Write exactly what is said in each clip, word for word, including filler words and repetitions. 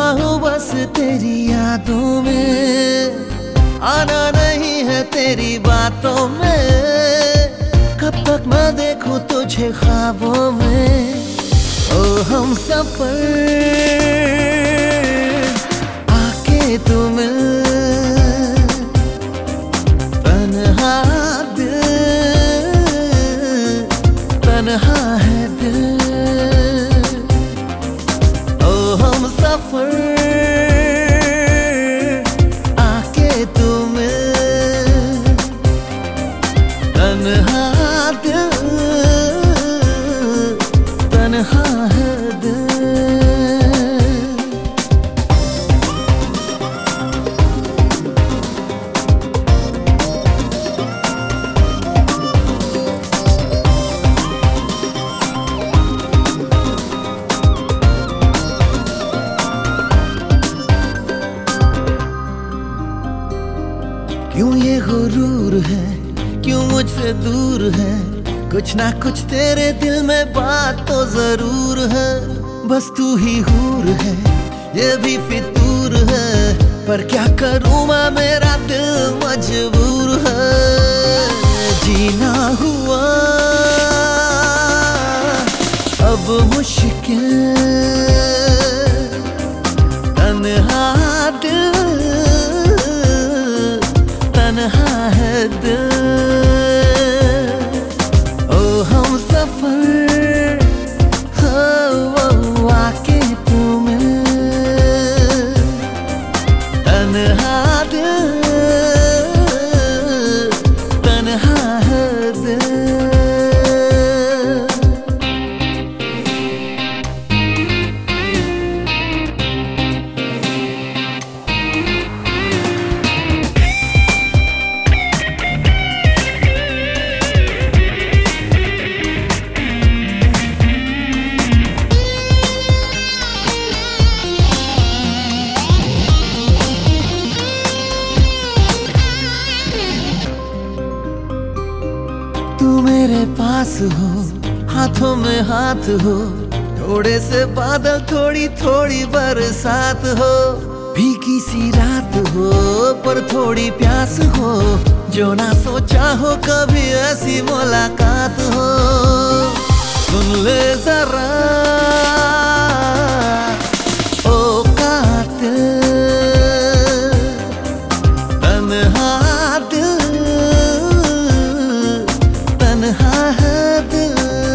हूँ बस तेरी यादों में, आना नहीं है तेरी बातों में। कब तक मैं देखूं तुझे ख्वाबों में, ओ हम सफर आके तू मिल। तन्हा दिल, तन्हा है दिल, ओ हम सफर आके तू मिल। तन्हा दिल, तन्हा है दिल। क्यों ये गुरूर है, क्यों मुझसे दूर है? कुछ ना कुछ तेरे दिल में बात तो जरूर है। बस तू ही हूर है, ये भी फितूर है, पर क्या करूं मैं, मेरा दिल मजबूर है। जीना हुआ अब मुश्किल, तन्हा दिल, तन्हा है दिल, ओ हम सफर हो आके तू मिल। तन्हा दिल, तन्हा है दिल। तू मेरे पास हो, हाथों में हाथ हो, थोड़े से बादल थोड़ी थोड़ी बरसात हो। भीगी सी रात हो पर थोड़ी प्यास हो, जो ना सोचा हो कभी ऐसी मुलाकात हो। सुन ले जरा ओ कातिल, तन्हा दिल, तन्हा है दिल।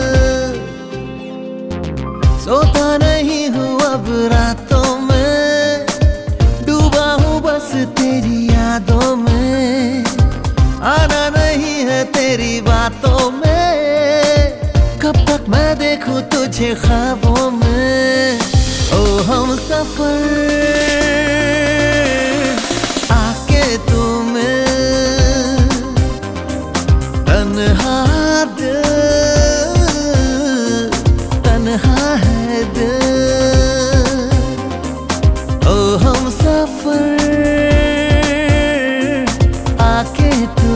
सोता नहीं हूँ अब रातों में, डूबा हूँ बस तेरी यादों में। आना नहीं है तेरी बातों में, कब तक मैं देखूं तुझे ख्वाबों में। ओ हम सफर आके तू मिल। तन्हा दिल, तन्हा है दिल, ओ हम सफर आके तू